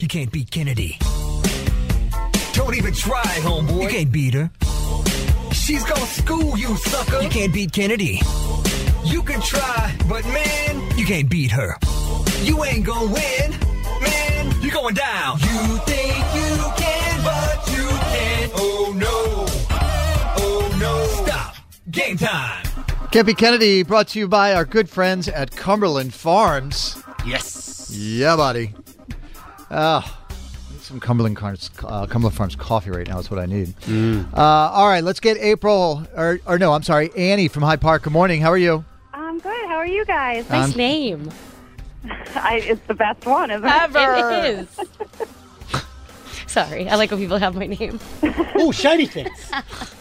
You can't beat Kennedy. Don't even try, homeboy. You can't beat her. She's gonna school you, sucker. You can't beat Kennedy. You can try, but man, you can't beat her. You ain't gonna win, man. You're going down. You think you can, but you can't. Oh no. Oh no. Stop. Game time. Can't Beat Kennedy, brought to you by our good friends at Cumberland Farms. Yes. Yeah, buddy. Some Cumberland Farms coffee right now is what I need. All right, let's get April, Annie from Hyde Park. Good morning. How are you? I'm good. How are you guys? Nice name. It's the best one, isn't it? Ever. It is. Sorry, I like when people have my name. Oh, shiny things.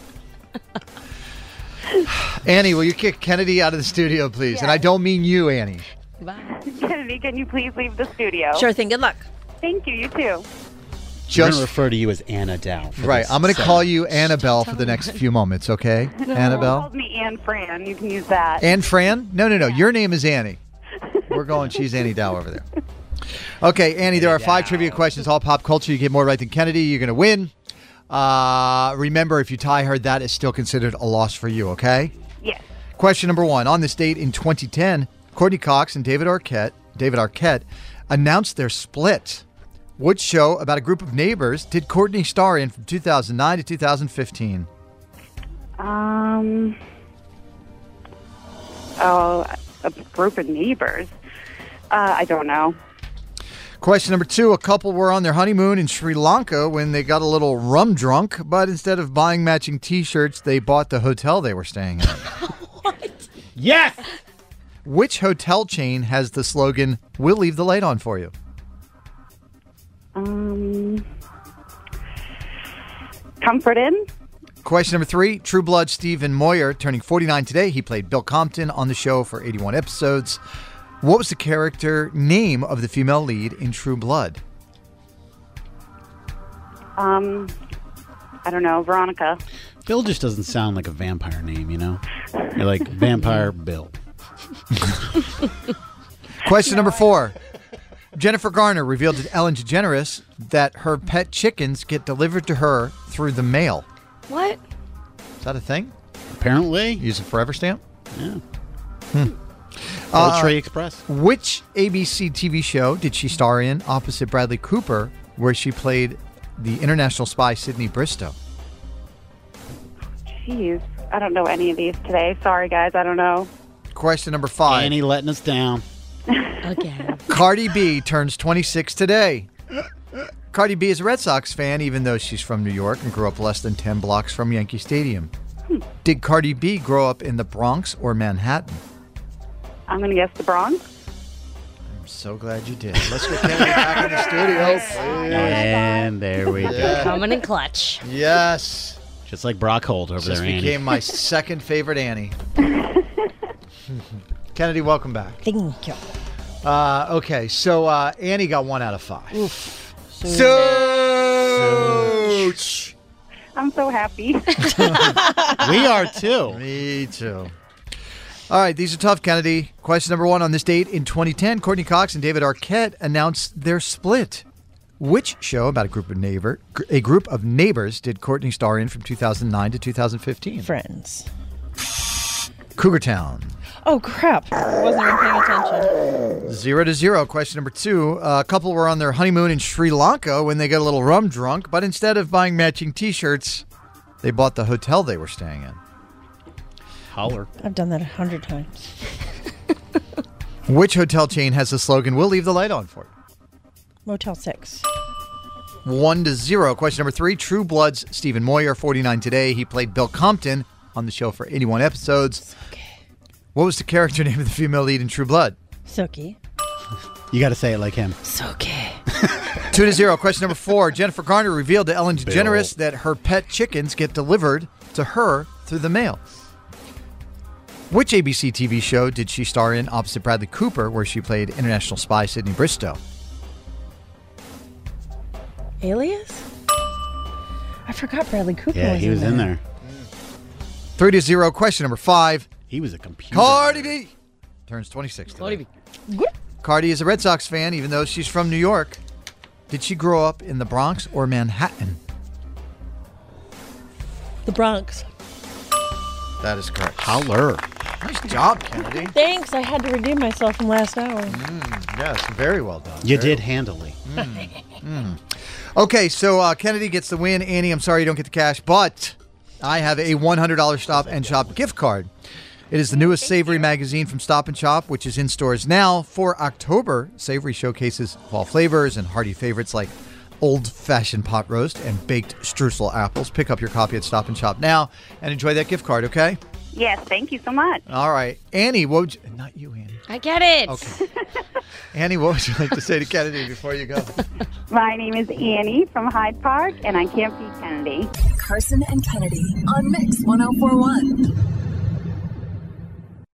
Annie, will you kick Kennedy out of the studio, please? Yes. And I don't mean you, Annie. Bye. Kennedy, can you please leave the studio? Sure thing. Good luck. Thank you. You too. I'm going to refer to you as Anna Dow. Right. I'm going to call you Annabelle for the next few moments, okay? Annabelle? Called me Anne Fran. You can use that. Anne Fran? No. Your name is Annie. We're going, she's Annie Dow over there. Okay, Annie, there are 5 trivia questions, all pop culture. You get more right than Kennedy, you're going to win. Remember, if you tie her, that is still considered a loss for you, okay? Yes. Question number 1. On this date in 2010, Courtney Cox and David Arquette announced their split. Which show about a group of neighbors did Courtney star in from 2009 to 2015? A group of neighbors. I don't know. Question number 2. A couple were on their honeymoon in Sri Lanka when they got a little rum drunk, but instead of buying matching T-shirts, they bought the hotel they were staying in. What? Yes! Which hotel chain has the slogan, "We'll leave the light on for you"? Comfort Inn. Question number 3. True Blood Stephen Moyer, turning 49 today. He played Bill Compton on the show for 81 episodes. What was the character name of the female lead in True Blood? I don't know. Veronica. Bill just doesn't sound like a vampire name, you know? You're like Vampire Bill. Question number 4. Jennifer Garner revealed to Ellen DeGeneres that her pet chickens get delivered to her through the mail. What? Is that a thing? Apparently. Use a forever stamp? Yeah. Poultry Express. Which ABC TV show did she star in opposite Bradley Cooper, where she played the international spy Sydney Bristow? Jeez. I don't know any of these today. Sorry, guys. I don't know. Question number 5. Annie letting us down. Again. Cardi B turns 26 today. Cardi B is a Red Sox fan, even though she's from New York and grew up less than 10 blocks from Yankee Stadium. Did Cardi B grow up in the Bronx or Manhattan? I'm going to guess the Bronx. I'm so glad you did. Let's get Kennedy back in the studio, please. And there we go. Coming in clutch. Yes. Just like Brock Holt over This there, Annie. became my second favorite Annie. Kennedy, welcome back. Thank you. Okay, so Annie got 1 out of 5. Oof. Such. I'm so happy. We are too. Me too. All right, these are tough, Kennedy. Question number 1. On this date in 2010, Courtney Cox and David Arquette announced their split. Which show about a group of neighbors did Courtney star in from 2009 to 2015? Friends. Cougar Town. Oh, crap. Wasn't even paying attention. 0-0. Question number 2. A couple were on their honeymoon in Sri Lanka when they got a little rum drunk, but instead of buying matching T-shirts, they bought the hotel they were staying in. Holler. I've done that 100 times. Which hotel chain has the slogan, "We'll leave the light on for you"? Motel 6. 1-0. Question number 3. True Blood's Stephen Moyer, 49 today. He played Bill Compton on the show for 81 episodes. Okay. What was the character name of the female lead in True Blood? Sookie. You got to say it like him. Sookie. 2-0. Question number 4. Jennifer Garner revealed to Ellen DeGeneres that her pet chickens get delivered to her through the mail. Which ABC TV show did she star in opposite Bradley Cooper, where she played international spy Sydney Bristow? Alias? I forgot Bradley Cooper Yeah, was he was in there. 3-0. Question number 5. He was a computer. Cardi B turns 26 today. Cardi B. Cardi is a Red Sox fan, even though she's from New York. Did she grow up in the Bronx or Manhattan? The Bronx. That is correct. Holler. Nice job, Kennedy. Thanks. I had to redeem myself from last hour. Yes, very well done. You did handily. Okay, so Kennedy gets the win. Annie, I'm sorry you don't get the cash, but I have a $100 Stop and Shop gift card. It is the newest Savory magazine from Stop and Shop, which is in stores now. For October, Savory showcases fall flavors and hearty favorites like old-fashioned pot roast and baked streusel apples. Pick up your copy at Stop and Shop now and enjoy that gift card, okay? Yes, thank you so much. All right. Annie, what would you... Not you, Annie. I get it. Okay. Annie, what would you like to say to Kennedy before you go? My name is Annie from Hyde Park, and I can't beat Kennedy. Carson and Kennedy on Mix 104.1.